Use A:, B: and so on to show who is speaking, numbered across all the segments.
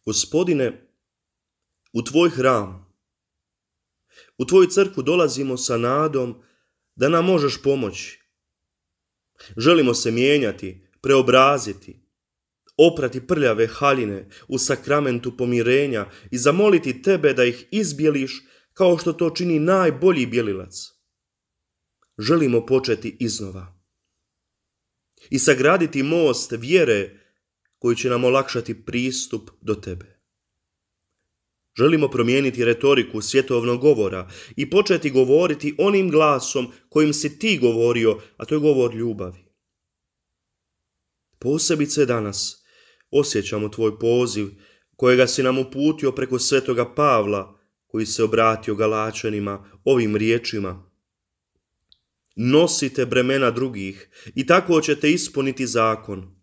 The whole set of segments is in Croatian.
A: Gospodine, u tvoj hram, u tvoju crkvu dolazimo sa nadom da nam možeš pomoći. Želimo se mijenjati, preobraziti, oprati prljave haljine u sakramentu pomirenja i zamoliti tebe da ih izbjeliš kao što to čini najbolji bjelilac. Želimo početi iznova i sagraditi most vjere koji će nam olakšati pristup do tebe. Želimo promijeniti retoriku svjetovnog govora i početi govoriti onim glasom kojim si ti govorio, a to je govor ljubavi. Posebice danas osjećamo tvoj poziv kojega si nam uputio preko svetoga Pavla, koji se obratio Galačanima ovim riječima: nosite bremena drugih i tako ćete ispuniti zakon.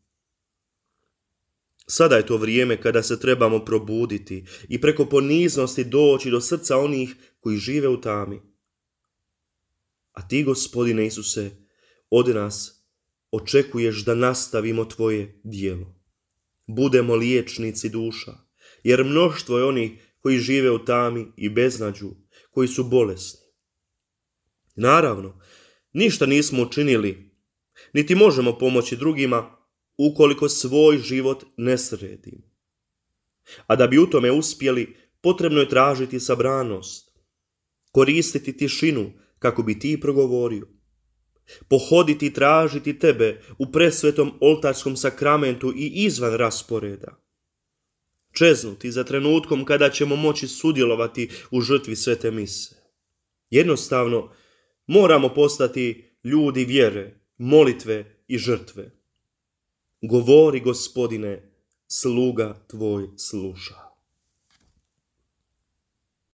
A: Sada je to vrijeme kada se trebamo probuditi i preko poniznosti doći do srca onih koji žive u tami. A ti, Gospodine Isuse, od nas očekuješ da nastavimo tvoje djelo. Budemo liječnici duša, jer mnoštvo je onih koji žive u tami i beznađu, koji su bolesni. Naravno, ništa nismo učinili, niti možemo pomoći drugima ukoliko svoj život ne sredimo. A da bi u tome uspjeli, potrebno je tražiti sabranost, koristiti tišinu kako bi ti progovorio, pohoditi i tražiti tebe u presvetom oltarskom sakramentu i izvan rasporeda, čeznuti za trenutkom kada ćemo moći sudjelovati u žrtvi svete mise. Jednostavno, moramo postati ljudi vjere, molitve i žrtve. Govori, Gospodine, sluga tvoj sluša.